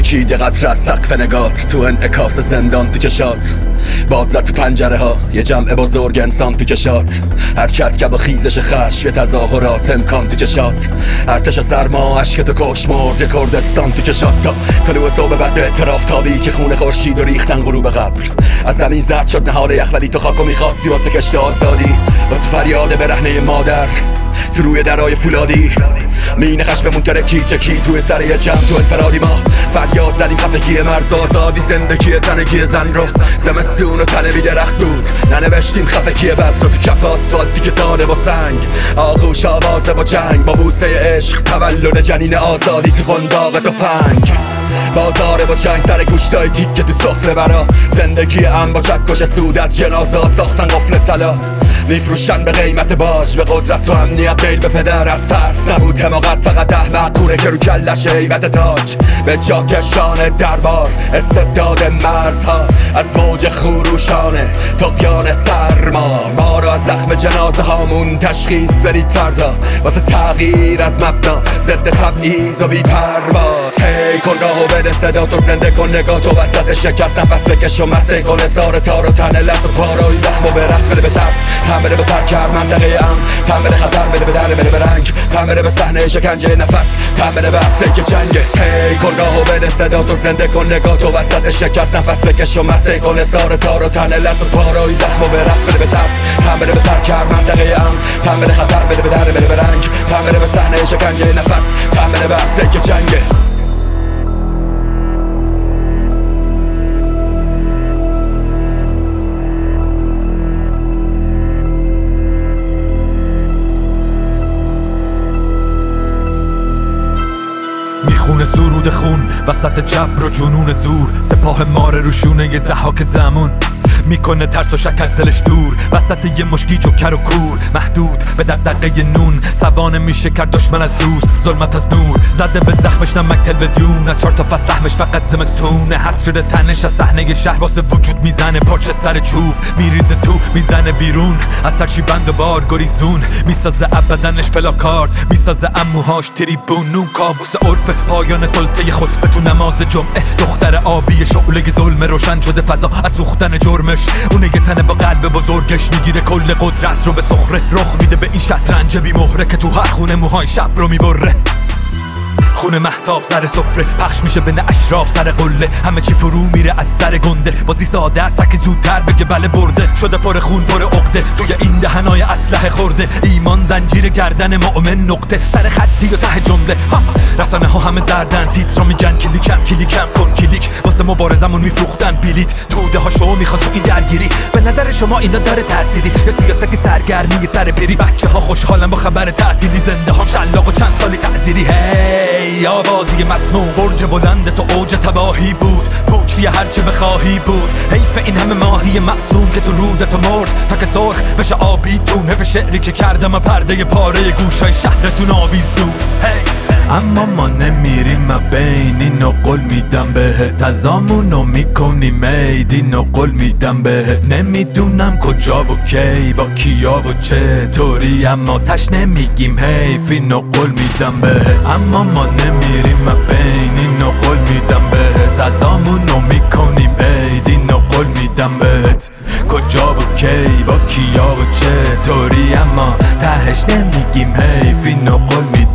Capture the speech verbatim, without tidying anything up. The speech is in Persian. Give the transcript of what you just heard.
ترکید یه قطره از سقف نگات، تو انعکاس زندان تو چشات، باد زد تو پنجره ها یه جمع بزرگ انسان تو چشات، حرکت که با خیزش خشم یه تظاهرات امکان تو چشات، ارتش سرما عشق تو کش مرد یه کردستان تو چشات، تا طلوع صبح بعد اعتراف تابی که خون خورشید و ریختن غروب قبر، از زمین زرد شد نهال یخ ولی تو خاکو میخواستی واسه کشت آزادی، واسه فریاد برهنه مادر تو روی درای فولادی، مین خشممون ترکی چکید روی سر یه جمع تو انفرادی، ما فریاد زدیم خفگی مرز آزادی، زندگی تنگی زن رو زمستون و تنوی درخت بود، ننوشتیم خفگی بس رو تو کف آسفالتی که داده با سنگ، آغوش آوازه با جنگ، با بوسه عشق تولد جنین آزادی تو قنداق تفنگ، بازار با چنگ سر گوشتای تیکه تو سفره برا، زندگی ام با چکش سود از جنازه ساختن قفل طلا، میفروشن به قیمت باج به قدرت و امنیت، میل به پدر از ترس نبود حماقت، فقط احمقونه که رو کلش هیبت تاج به جا کشان دربار، استبداد مرزها از موج خروشانه طغیان سرما، ما رو از زخم جنازه هامون تشخیص برید فردا، واسه تغییر از مبنا ضد تبعیض و بی پروا، تی کن راهو بده صدا تو، زنده کن نگاه تو وسط شکست، نفس بکش و مسته کن سار تار و تن لط و پارای زخم و برقص، بده به ترس تن بده به ترکر منطقه ام، تن بده خطر بده به در بده به رنگ، تن بده به صحنه شکنجه نفس، تن بده به عرصه که جنگه، تی کن راهو بده صدا تو، زنده کن نگاه تو وسط شکست، نفس بکش و مسته کن سار تار و تن لط و پارای زخم و برقص، بده به ترس تن بده به ترکر منطقه ام، تن بده خطر بده به در بده به رنگ، تن بده به صحنه شکنجه نفس، تن بده به عرصه که جنگه. میخونه سرود خون وسط جبر و جنون زور، سپاه ماره روشونه یه زحاک زمون، میکنه ترس و شک از دلش دور، وسط یه مشکی جوکر و کور، محدود به دقدقه نون، سوانه میشه کرد دشمن از دوست، ظلمت از نور، زده به زخمش نمک تلویزیون، از چهار تا فصل سهمش فقط زمستونه، حس شده تنش از صحنه شهر، واسه وجود میزنه پاچه سر چوب، میریزه تو میزنه بیرون، از سرچی بند و بار گریزون، میسازه ابدنش پلاکارد، میسازه اموهاش تریبون، نون کابوس عرف پایان سلطه خطبه تو نماز جمعه، دختر آبی شعله ظلم روشن شده فضا از سوختن جرمش، اونه یه تنه با قلب بزرگش میگیره کل قدرت رو به سخره، رخ میده به این شطرنج بی مهره که تو هر خونه موهای شب رو میبره، خونه مهتاب سر سفره پخش میشه بین اشراف سر قله، همه چی فرو میره از سر گنده، بازی ساده است که زودتر بگه بله برده، شده پر خون پر عقده، توی این دهنای اسلحه خورده، ایمان زنجیر گردن مؤمن نقطه، سر خطی و ته جمله، رسانه ها همه زردن، تیترا میگن کلیکم کلیکم کن کلیک، واسه مبارزمون میفروختن بلیت، توده ها شما میخوان تو این درگیری، به نظر شما اینا داره تأثیری یا سیاستی سرگرمی سر پیری، بچه ها خوشحالن با خبر تعطیلی، زنده ها شلاق و چند سالی تعزیری، هی آبادی مسموم، برج بلند تو اوج تباهی بود، پوچی هرچه بخواهی بود، حیف این همه ماهی معصوم که تو رودت مرد، تا که سرخ بشه آبی تون، حیف شعری که کردم و پرده پاره گوشای شهرتون آویزون، حیف اما ما نمیریم بین اینو قول میدم بهت، ازامونو میکنی مید اینو قول میدم بهت، نمیدونم کجا و کی با کیا و چطوری، اما تش نمیگیم حیف اینو قول میدم بهت، اما ما نمیریم بین اینو قول میدم بهت، ازامونو میکنی مید اینو قول میدم بهت، کجا و کی با کیا و چطوری، اما تهش نمیگیم حیف اینو قول میدم